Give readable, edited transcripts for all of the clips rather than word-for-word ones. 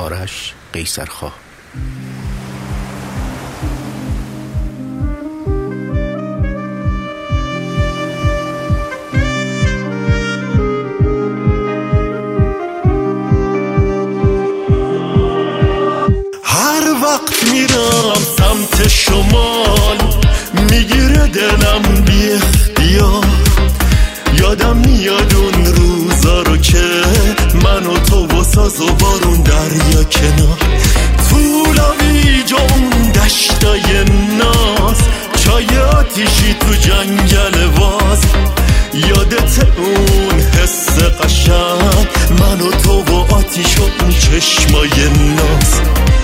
آرش قیصرخواه. هر وقت میرم سمت شمال میگیره دلم بی اختیار، یادم میاد اون روزا رو که من و تو و ساز و بارون دریا کنار، طولابیج اون دشتای ناز، چای آتیشی تو جنگل واز، یادت اون حس قشنگ من و تو و آتیش و اون چشمای ناز.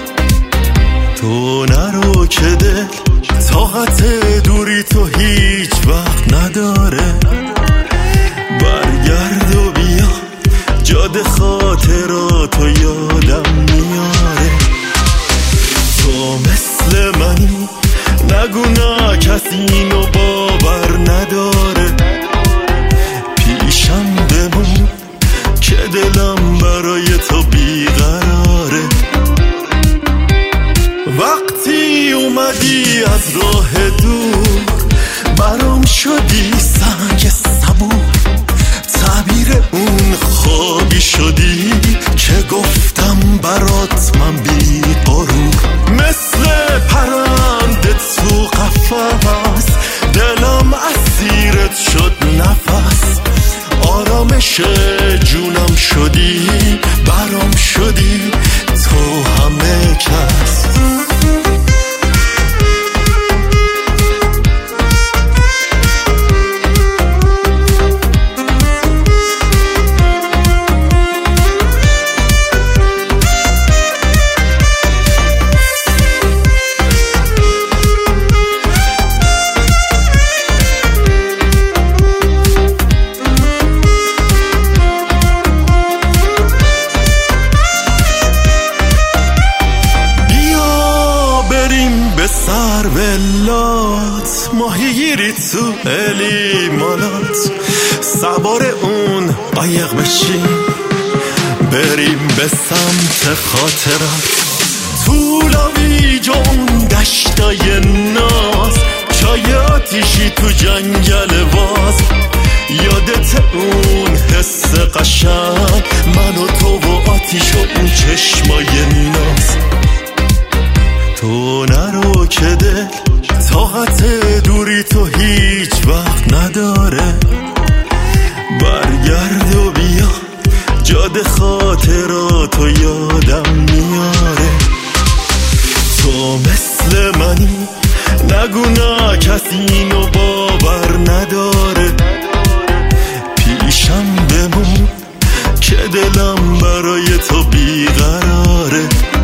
تو نرو که دل طاقت دوری تو هیچ وقت نداره، برگرد و بیا جاده خاطراتو یادم میاره. تو مثل منی نگو نه کسی اینو باور نداره، پیشم بمون که دلم برای تو بیقراره. وقتی اومدی از راه دور برام شدی سنگ صبور، تعبیر اون خوابی شدی که گفتم برات من بی غرور، مثل پرنده تو قفس دلم اسیرت شد نفس، آرامش جونم شدی برام شدی تو همه کس. سرولات ماهیگیری تو الیمانات، سوار اون قایق بشیم بریم به سمت خاطرات، طولابیج اون دشتای ناز، چای آتیشی تو جنگل واز، یادت اون حس قشنگ من و تو و آتیش و اون چشمای ناز. تو نرو که دل طاقت دوری تو هیچ وقت نداره، برگرد و بیا جاده خاطراتو یادم میاره. تو مثل منی نگو نه کسی اینو باور نداره، پیشم بمون که دلم برای تو بیقراره.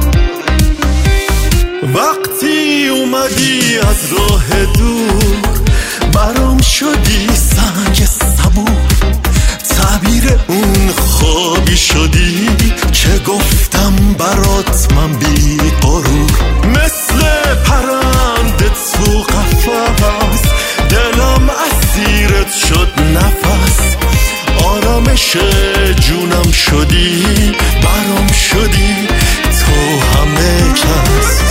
وقتی اومدی از راه دور برام شدی سنگ صبور، تعبیر اون خوابی شدی که گفتم برات من بی غرور، مثل پرنده تو قفس دلم اسیرت شد نفس، آرامش جونم شدی برام شدی تو همه کس.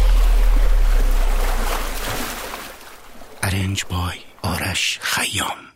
ارنج بای آرش خیام.